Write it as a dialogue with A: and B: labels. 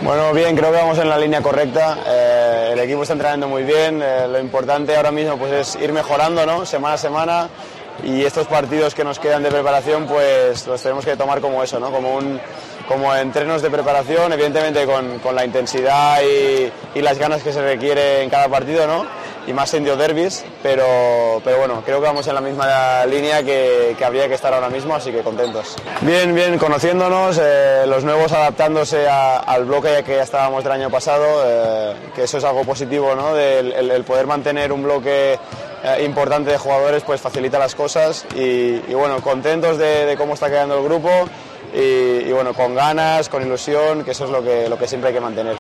A: Bueno, bien, creo que vamos en la línea correcta. El equipo está entrenando muy bien. Lo importante ahora mismo pues, es ir mejorando, ¿no? Semana a semana. Y estos partidos que nos quedan de preparación, pues los tenemos que tomar como eso, ¿no? Como entrenos de preparación, evidentemente con la intensidad y las ganas que se requiere en cada partido, ¿no? Y más en derbis, pero bueno, creo que vamos en la misma línea que habría que estar ahora mismo, así que contentos. Bien, conociéndonos, los nuevos adaptándose al bloque que ya estábamos del año pasado, que eso es algo positivo, ¿no? El poder mantener un bloque importante de jugadores pues facilita las cosas y bueno, contentos de cómo está quedando el grupo y bueno, con ganas, con ilusión, que eso es lo que siempre hay que mantener.